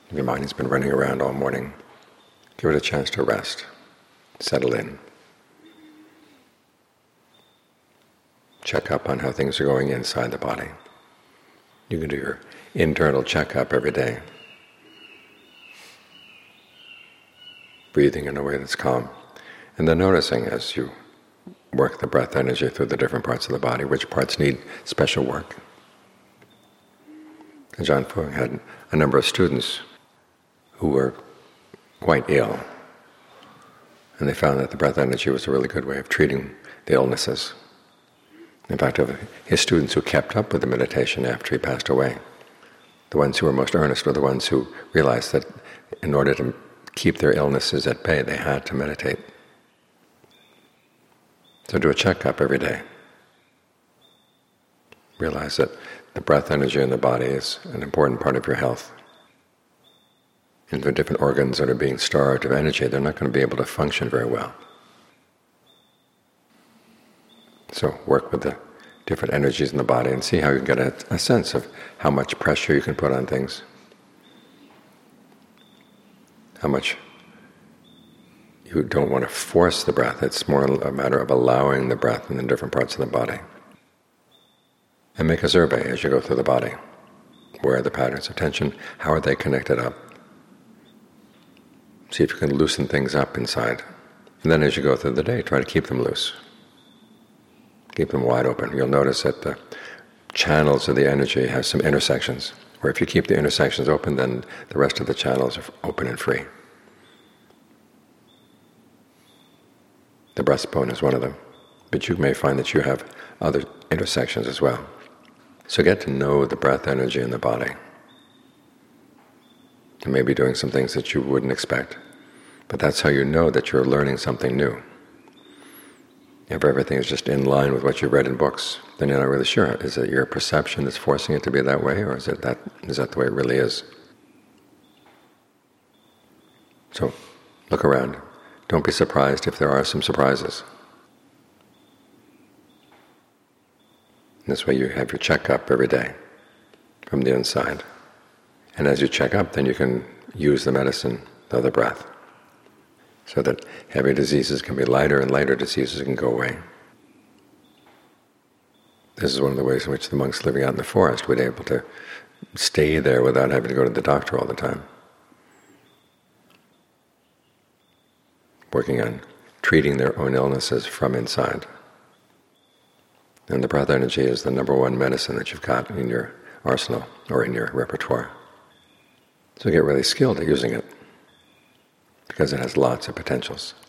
If your mind has been running around all morning, give it a chance to rest, settle in. Check up on how things are going inside the body. You can do your internal checkup every day. Breathing in a way that's calm. And then noticing as you work the breath energy through the different parts of the body, which parts need special work. Ajaan Fuang had a number of students who were quite ill, and they found that the breath energy was a really good way of treating the illnesses. In fact, of his students who kept up with the meditation after he passed away, the ones who were most earnest were the ones who realized that in order to keep their illnesses at bay, they had to meditate. So do a checkup every day. Realize that the breath energy in the body is an important part of your health. And the different organs that are being starved of energy, they're not going to be able to function very well. So work with the different energies in the body and see how you can get a sense of how much pressure you can put on things, how much you don't want to force the breath. It's more a matter of allowing the breath in the different parts of the body. And make a survey as you go through the body. Where are the patterns of tension? How are they connected up? See if you can loosen things up inside. And then as you go through the day, try to keep them loose. Keep them wide open. You'll notice that the channels of the energy have some intersections, where if you keep the intersections open, then the rest of the channels are open and free. The breastbone is one of them, but you may find that you have other intersections as well. So get to know the breath energy in the body. You may be doing some things that you wouldn't expect, but that's how you know that you're learning something new. If everything is just in line with what you read in books, then you're not really sure. Is it your perception that's forcing it to be that way, or is that the way it really is? So look around. Don't be surprised if there are some surprises. This way you have your checkup every day from the inside. And as you check up, then you can use the medicine of the breath, so that heavy diseases can be lighter and lighter diseases can go away. This is one of the ways in which the monks living out in the forest were able to stay there without having to go to the doctor all the time, working on treating their own illnesses from inside. And the breath energy is the number one medicine that you've got in your arsenal or in your repertoire. So get really skilled at using it, because it has lots of potentials.